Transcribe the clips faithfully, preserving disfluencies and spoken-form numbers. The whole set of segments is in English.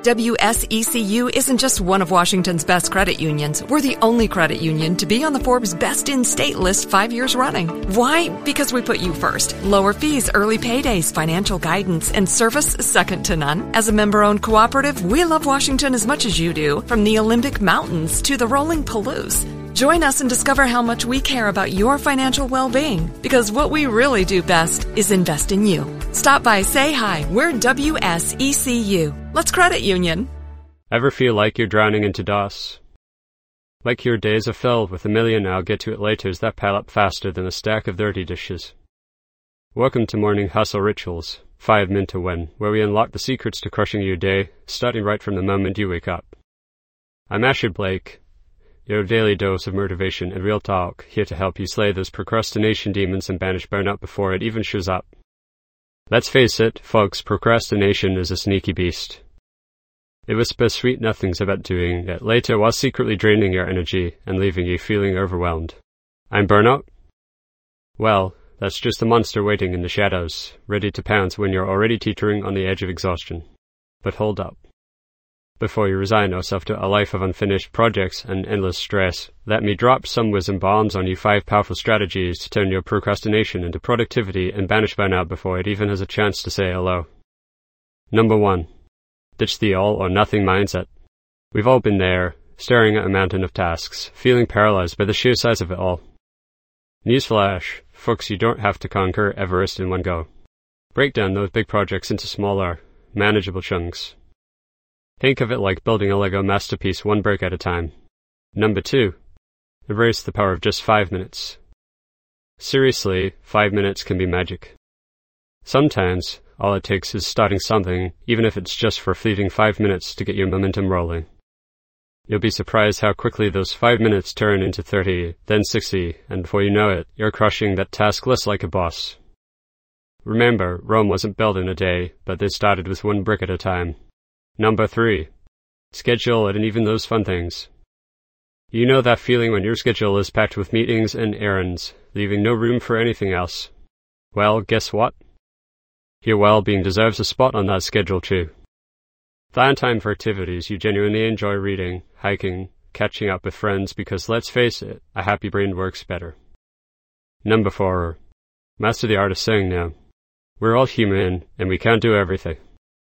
W S E C U isn't just one of Washington's best credit unions. We're the only credit union to be on the Forbes Best in State list five years running. Why? Because we put you first. Lower fees, early paydays, financial guidance, and service second to none. As a member-owned cooperative, we love Washington as much as you do, from the Olympic Mountains to the rolling Palouse. Join us and discover how much we care about your financial well-being, because what we really do best is invest in you. Stop by, say hi. We're W S E C U. Let's credit union. Ever feel like you're drowning into DOS? Like your days are filled with a million I'll get to it laters that pile up faster than a stack of dirty dishes? Welcome to Morning Hustle Rituals, five min to win, where we unlock the secrets to crushing your day, starting right from the moment you wake up. I'm Asher Blake, your daily dose of motivation and real talk, here to help you slay those procrastination demons and banish burnout before it even shows up. Let's face it, folks, procrastination is a sneaky beast. It whispers sweet nothings about doing it later while secretly draining your energy and leaving you feeling overwhelmed. I'm burnout? Well, that's just a monster waiting in the shadows, ready to pounce when you're already teetering on the edge of exhaustion. But hold up. Before you resign yourself to a life of unfinished projects and endless stress, let me drop some wisdom bombs on you five powerful strategies to turn your procrastination into productivity and banish burnout before it even has a chance to say hello. Number one. Ditch the all or nothing mindset. We've all been there, staring at a mountain of tasks, feeling paralyzed by the sheer size of it all. Newsflash, folks, you don't have to conquer Everest in one go. Break down those big projects into smaller, manageable chunks. Think of it like building a Lego masterpiece one brick at a time. Number two. Embrace the power of just five minutes. Seriously, five minutes can be magic. Sometimes, all it takes is starting something, even if it's just for a fleeting five minutes to get your momentum rolling. You'll be surprised how quickly those five minutes turn into thirty, then sixty, and before you know it, you're crushing that task list like a boss. Remember, Rome wasn't built in a day, but they started with one brick at a time. Number three. Schedule it and even those fun things. You know that feeling when your schedule is packed with meetings and errands, leaving no room for anything else? Well, guess what? Your well-being deserves a spot on that schedule too. Find time for activities you genuinely enjoy, reading, hiking, catching up with friends, because let's face it, a happy brain works better. Number four. Master the art of saying no. We're all human, and we can't do everything.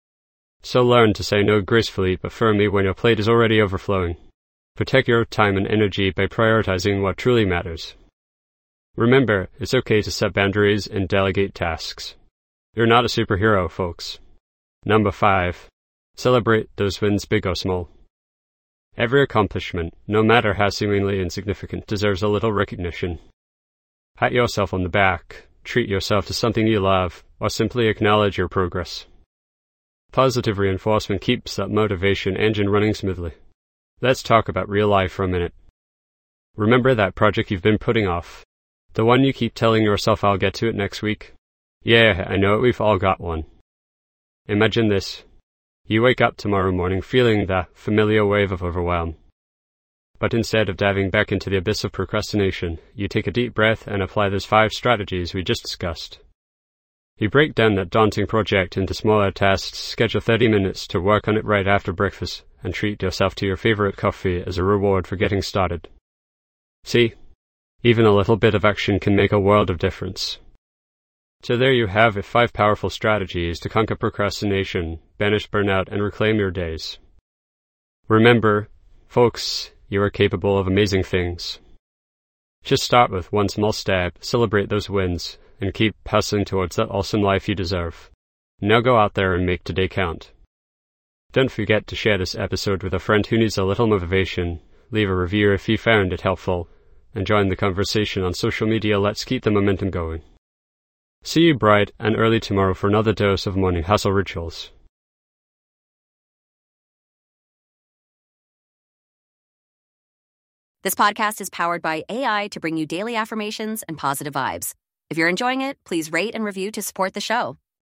So learn to say no gracefully but firmly when your plate is already overflowing. Protect your time and energy by prioritizing what truly matters. Remember, it's okay to set boundaries and delegate tasks. You're not a superhero, folks. Number five. Celebrate those wins, big or small. Every accomplishment, no matter how seemingly insignificant, deserves a little recognition. Pat yourself on the back, treat yourself to something you love, or simply acknowledge your progress. Positive reinforcement keeps that motivation engine running smoothly. Let's talk about real life for a minute. Remember that project you've been putting off? The one you keep telling yourself, I'll get to it next week? Yeah, I know it, we've all got one. Imagine this. You wake up tomorrow morning feeling that familiar wave of overwhelm. But instead of diving back into the abyss of procrastination, you take a deep breath and apply those five strategies we just discussed. You break down that daunting project into smaller tasks, schedule thirty minutes to work on it right after breakfast, and treat yourself to your favorite coffee as a reward for getting started. See, even a little bit of action can make a world of difference. So there you have it, five powerful strategies to conquer procrastination, banish burnout, and reclaim your days. Remember, folks, you are capable of amazing things. Just start with one small step, celebrate those wins, and keep hustling towards that awesome life you deserve. Now go out there and make today count. Don't forget to share this episode with a friend who needs a little motivation, leave a review if you found it helpful, and join the conversation on social media. Let's keep the momentum going. See you bright and early tomorrow for another dose of Morning Hustle Rituals. This podcast is powered by A I to bring you daily affirmations and positive vibes. If you're enjoying it, please rate and review to support the show.